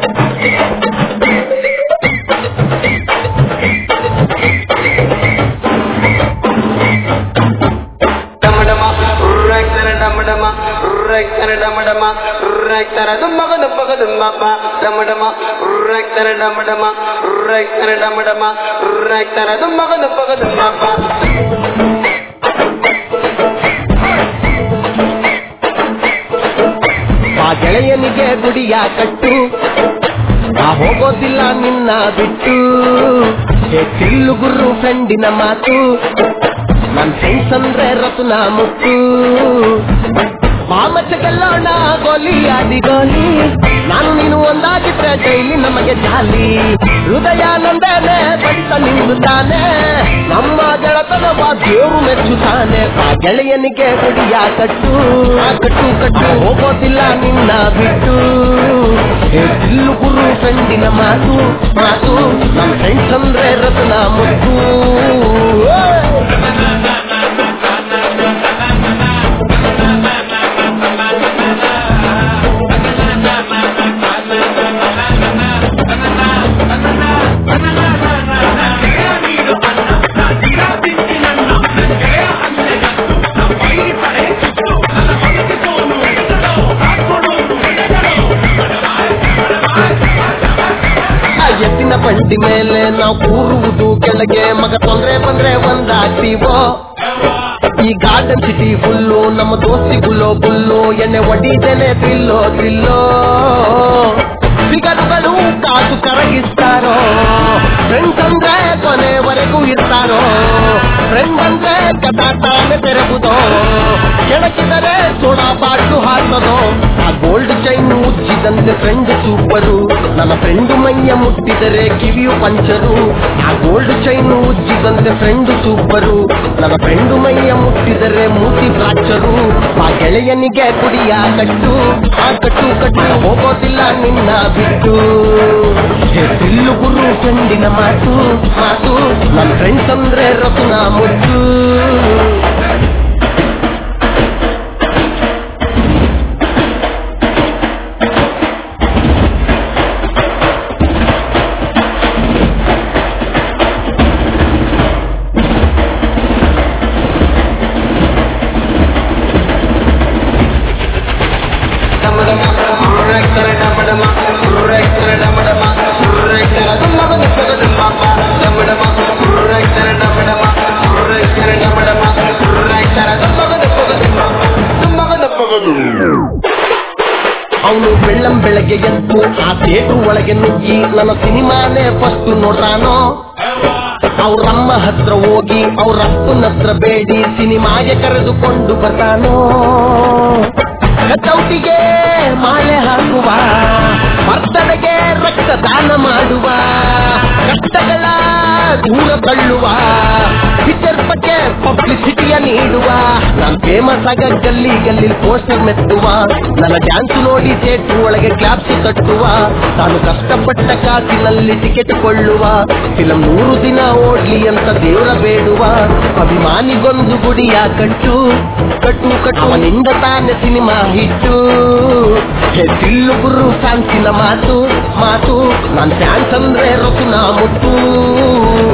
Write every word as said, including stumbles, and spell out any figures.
ಆ ಗೆಳೆಯನಿಗೆ ಗುಡಿಯ ಕಟ್ಟು, ಆ ಹೋಗೋದಿಲ್ಲ ನಿನ್ನ ಬಿಟ್ಟು. ತಿಲ್ಲು ಗುರು ಫ್ರೆಂಡಿನ ಮಾತು, ನನ್ ಫ್ರೆಂಡ್ಸ್ ಅಂದ್ರೆ ರತುನ ಮುತ್ತು. ಮಾಮಚ್ಚ ಗೆಲ್ಲೋಣ ಗೋಲಿ ಆದಿ ಗೋಲಿ, ನಾನು ನೀನು ಒಂದಾಗಿದ್ರೆ ಡೈಲಿ ನಮಗೆ ಜಾಲಿ. ಹೃದಯ ನಂದೇನೆ ಬಡಿತ ನಿಲ್ಲುತ್ತಾನೆ, ನಮ್ಮ ಗೆಳತನವ ದೇವರು ಮೆಚ್ಚುತ್ತಾನೆ. ಆ ಗೆಳೆಯನಿಗೆ ಗುಡಿಯ ಕಟ್ಟು, ಕಟ್ಟು ಕಟ್ಟು ಹೋಗೋದಿಲ್ಲ ನಿನ್ನ ಬಿಟ್ಟು. ಇಲ್ಲು ಗುರು ಫ್ರೆಂಡಿನ ಮಾತು ಮಾತು, ನಮ್ಮ ಫ್ರೆಂಡ್ಸ್ ಅಂದ್ರೆ ರತನ ಮುತ್ತು. ಎತ್ತಿನ ಬಂಡಿ ಮೇಲೆ ನಾವು ಕೂರುವುದು ಕೆಳಗೆ, ಮಗ ತೊಂದ್ರೆ ಬಂದ್ರೆ ಒಂದಾಗ್ತೀವೋ. ಈ ಗಾರ್ಡನ್ ಸಿಟಿ ಫುಲ್ಲು ನಮ್ಮ ದೋಸ್ತಿಗುಲ್ಲೋ ಬುಲ್ಲು, ಎಣ್ಣೆ ಒಡಿದೇನೆ ತಿಲ್ಲೋ ತಿಲ್ಲೋ. ಸಿಗರುಗಳು ಕಾಸು ಕರಗಿಸ್ತಾರೋ, ಫ್ರೆಂಡ್ಸ್ ಅಂದ್ರೆ ಕೊನೆವರೆಗೂ ಇರ್ತಾರೋ. ಫ್ರೆಂಡ್ ಅಂದ್ರೆ ಕಥಾಟಾನೆ ತೆರಗುದೋ, ಕೆಳಕಿದರೆ ಸೋಡಾ ಬಾಟು ಹಾಕದೋ. ಆ ಗೋಲ್ಡ್ ಚೈನ್ ಉಜ್ಜಿದಂತೆ ಫ್ರೆಂಡ್ ಸೂಪರು, ನನ್ನ ಫ್ರೆಂಡು ಮೈಯ ಮುಟ್ಟಿದರೆ ಕಿವಿಯು ಪಂಚರು. ಆ ಗೋಲ್ಡ್ ಚೈನ್ ಉಜ್ಜಿದಂತೆ ಫ್ರೆಂಡ್ ಸೂಪರು, ನನ್ನ ಫ್ರೆಂಡು ಮೈಯ ಮುಟ್ಟಿದರೆ ಮೂತಿ ಫ್ರಾಕ್ಚರು. ಆ ಗೆಳೆಯನಿಗೆ ಕುಡಿಯ ಕಟ್ಟು, ಆ ಕಟ್ಟು ಕಟ್ಟು ಹೋಗೋದಿಲ್ಲ ನಿನ್ನ ಬಿಟ್ಟು. ತಿಲ್ಲು ಗುರು ಫ್ರೆಂಡಿನ ಮಾತು ಮಾತು, ನನ್ನ ಫ್ರೆಂಡ್ಸ್ ಅಂದ್ರೆ ರತುನ ಮುತ್ತು. ಅವನು ಬೆಳ್ಳಂ ಬೆಳಗ್ಗೆ ಎದ್ದು ಆ ಥಿಯೇಟರ್ ಒಳಗೆ ನುಗ್ಗಿ ನನ್ನ ಸಿನಿಮಾನೇ ಫಸ್ಟ್ ನೋಡ್ತಾನೋ. ಅವ್ರಮ್ಮ ಹತ್ರ ಹೋಗಿ ಅವ್ರ ಅಪ್ಪನ ಹತ್ರ ಬೇಡಿ ಸಿನಿಮಾಗೆ ಕರೆದುಕೊಂಡು ಬರ್ತಾನೋ. ಕಚೌಟಿಗೆ ಮಾಲೆ ಹಾಕುವ, ಬರ್ತಡೆಗೆ ರಕ್ತದಾನ ಮಾಡುವ, ಕಷ್ಟಗಳ ದೂರ ತಳ್ಳುವ, ಪಿಕ್ಚರ್ ಬಗ್ಗೆ ಪಬ್ಲಿಸಿಟಿಯ ನೀಡುವ. ನಾನು ಫೇಮಸ್ ಆಗ ಗಲ್ಲಿ ಗಲ್ಲಿ ಪೋಸ್ಟರ್ ಮೆತ್ತುವ, ನನ್ನ ಡ್ಯಾನ್ಸ್ ನೋಡಿ ಥಿಯೇಟರ್ ಒಳಗೆ ಕ್ಲಾಪ್ಸ್ ತಟ್ಟುವ. ತಾನು ಕಷ್ಟಪಟ್ಟ ಕಾಸಿನಲ್ಲಿ ಟಿಕೆಟ್ ಕೊಳ್ಳುವ, ಫಿಲಂ ನೂರು ದಿನ ಓಡ್ಲಿ ಅಂತ ದೇವರ ಬೇಡುವ. ಅಭಿಮಾನಿಗೊಂದು ಗುಡಿಯ ಕಟ್ಟು ಕಟ್ಟು ಕಟ್ಟು, ಅವನಿಂದ ತಾನೆ ಸಿನಿಮಾ ಹಿಟ್ಟು. ತಿಲ್ಲು ಗುರು ಫ್ಯಾನ್ಸಿನ ಮಾತು ಮಾತು, ನಾನ್ ಫ್ಯಾನ್ಸ್ ಅಂದ್ರೆ ರತುನ ಮುತ್ತು.